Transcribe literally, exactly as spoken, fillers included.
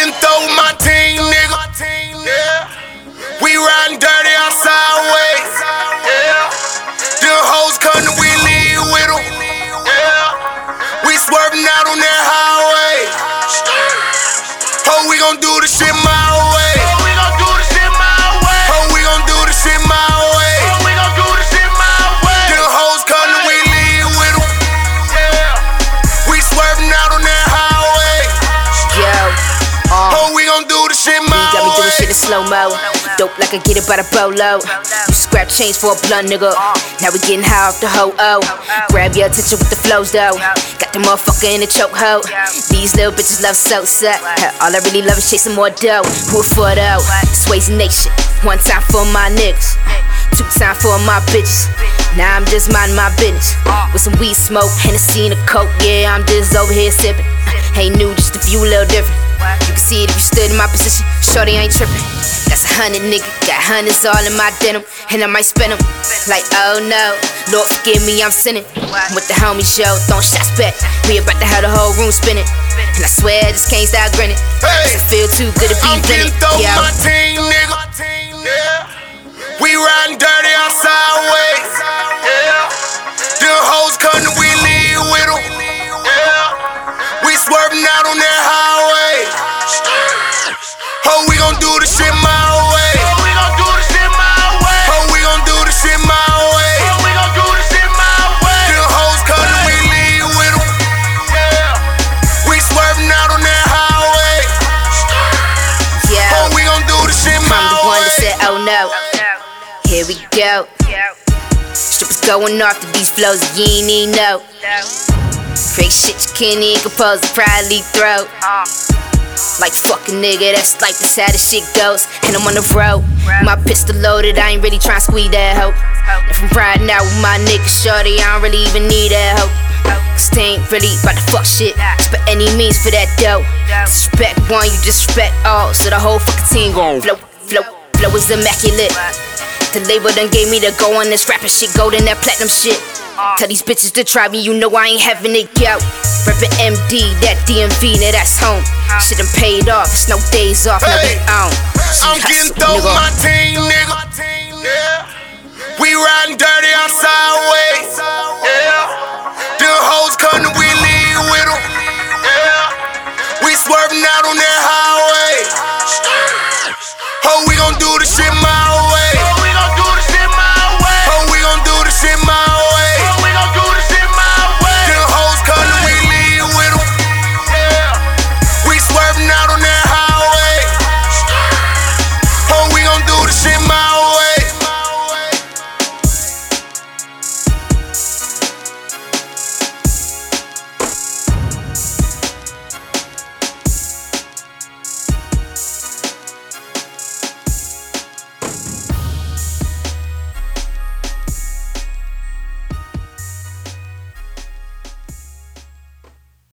getting through with my team, nigga. Yeah. We riding dirty outside way. Yeah. Them hoes come and we leave with them. Yeah. We swerving out on that highway. Oh, we gon' do the shit my way. Oh, we gon' do the shit my way. Oh, we gon' do the shit my way. Oh, we gon' do the shit my way. Them hoes come and we leave with them. Yeah. We swerving out on that highway. Yo, uh, oh, we gon' do the shit my way. you got me doing shit in slow-mo. Dope like I get it by the bolo. You scrap change for a blunt, nigga. Now we getting high off the ho-oh. Grab your attention with the flows, though. Got the motherfucker in the choke ho. These little bitches love Sosa. All I really love is chasing more dough. Who for though? Swayze Nation. One time for my niggas, two time for my bitches. Now I'm just minding my business with some weed smoke, Hennessy and a coke. Yeah, I'm just over here sipping. Ain't new, just a few a little different. You can see it if you stood in my position. Shorty ain't tripping. That's a hundred, nigga. Got hundreds all in my denim, and I might spend them. Like, oh no, Lord forgive me, I'm sinning. With the homies, yo, throwing shots back. We about to have the whole room spinning. And I swear I just can't stop grinning. Hey, it feel too good to be I'm getting winning. through with Yeah. my team, nigga. Yeah. We riding dirty outside way. Yeah. Them hoes come and we leave with them. Yeah. We swerving out on that highway. Oh, we gon' do the shit my way. Oh, we gon' do the shit my way. Oh, we gon' do the shit my way. Oh, we gon' do the shit my way. Them hoes come and we leave with them. Yeah. We swerving out on that highway. Yeah. Oh, we gon' do the shit my way. I'm the one that said, oh no. Here we go. Strippers going off to these flows that you ain't even know. Crazy shit you can't even compose, probably throw. Like fuck a nigga, that's like that's how the shit goes. And I'm on the road, my pistol loaded, I ain't really tryna squeeze that hoe. If I'm riding out with my nigga shorty, I don't really even need that hoe. Cause they ain't really about to fuck shit, just by any means for that dough. Disrespect one, you disrespect all, so the whole fucking team gon' flow, flow, flow is immaculate. The label done gave me the go on this rapping shit, golden that platinum shit. Tell these bitches to try me, you know I ain't having it out. Reppin' M D, that D M V, now that's home. Shit done paid off, it's no days off, now we on. I'm getting through with my team, nigga. Yeah. We riding dirty outside way. Yeah. Them hoes come and we leave with them. Yeah. We swerving out on that highway.